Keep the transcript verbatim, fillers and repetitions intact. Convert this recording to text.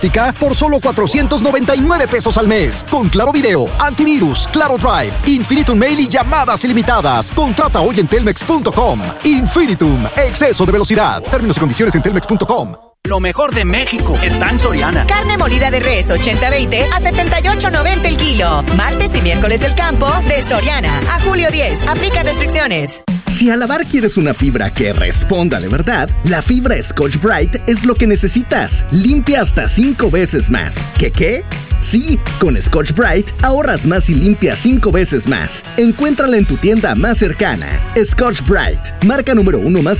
por solo cuatrocientos noventa y nueve pesos al mes. Con Claro Video, antivirus, Claro Drive, Infinitum Mail y llamadas ilimitadas. Contrata hoy en telmex punto com. Infinitum, exceso de velocidad. Términos y condiciones en telmex punto com. Lo mejor de México está en Soriana. Carne molida de res ochenta veinte a setenta y ocho noventa el kilo. Martes y miércoles del campo de Soriana. A julio diez. Aplica restricciones. Si al lavar quieres una fibra que responda de verdad, la fibra Scotch-Brite es lo que necesitas. Limpia hasta cinco veces más. ¿Qué qué? Sí, con Scotch-Brite ahorras más y limpias cinco veces más. Encuéntrala en tu tienda más cercana. Scotch-Brite, marca número uno más